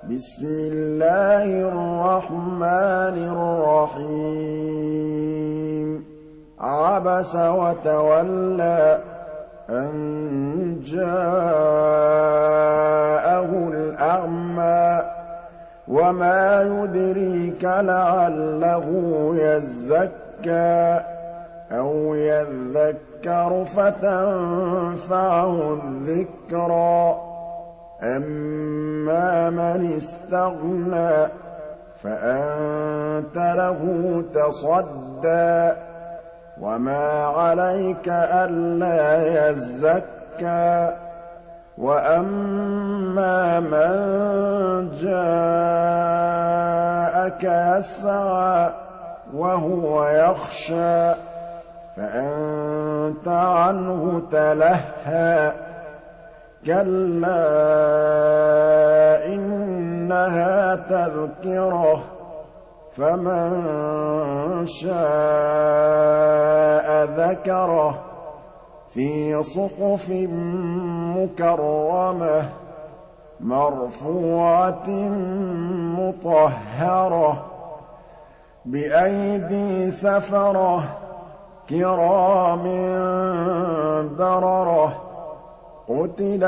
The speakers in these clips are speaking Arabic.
بسم الله الرحمن الرحيم عبس وتولى أن جاءه الأعمى وما يدريك لعله يزكى أو يذكر فتنفعه الذكرى أما من استغنى فأنت له تصدى وما عليك ألا يزكى وأما من جاءك يسعى وهو يخشى فأنت عنه تلهى كلا إنها تذكرة فمن شاء ذكره في صحف مكرمة مرفوعة مطهرة بأيدي سفرة كرام بررة قتل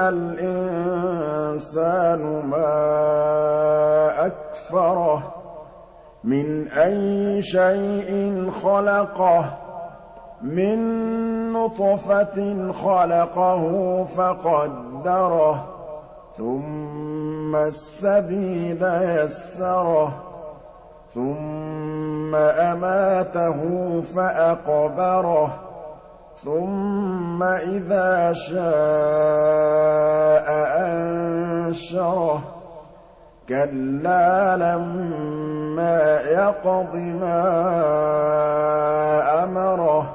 الإنسان ما أكفره من أي شيء خلقه من نطفة خلقه فقدره ثم السبيل يسره ثم أماته فأقبره ثم إذا شاء أنشره كلا لما يقض ما أمره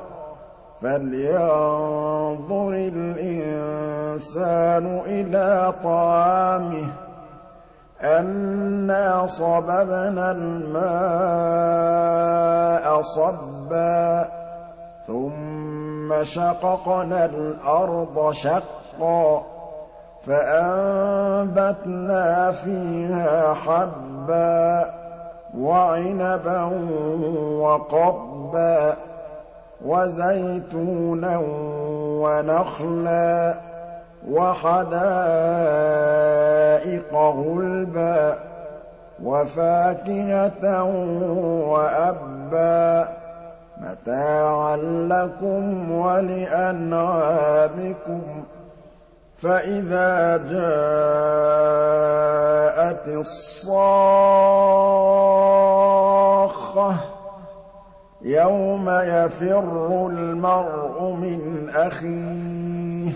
فلينظر الإنسان إلى طعامه أنا صببنا الماء صبا ثم شققنا الأرض شقا فأنبتنا فيها حبا وعنبا وقضبا وزيتونا ونخلا وحدائق غلبا وفاكهة وأبا متاعا لكم ولأنعامكم فإذا جاءت الصاخة يوم يفر المرء من أخيه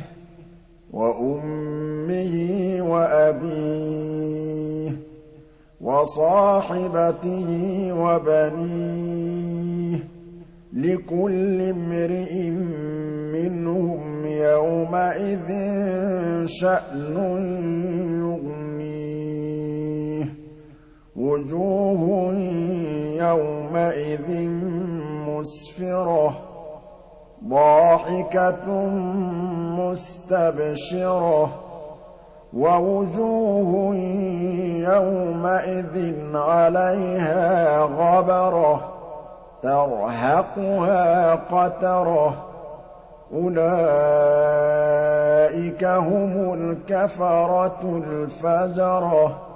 وأمه وأبيه وصاحبته وبنيه لكل امرئ منهم يومئذ شأن يغنيه وجوه يومئذ مسفرة ضاحكة مستبشرة ووجوه يومئذ عليها غبرة ترهقها قترة أولئك هم الكفرة الفجرة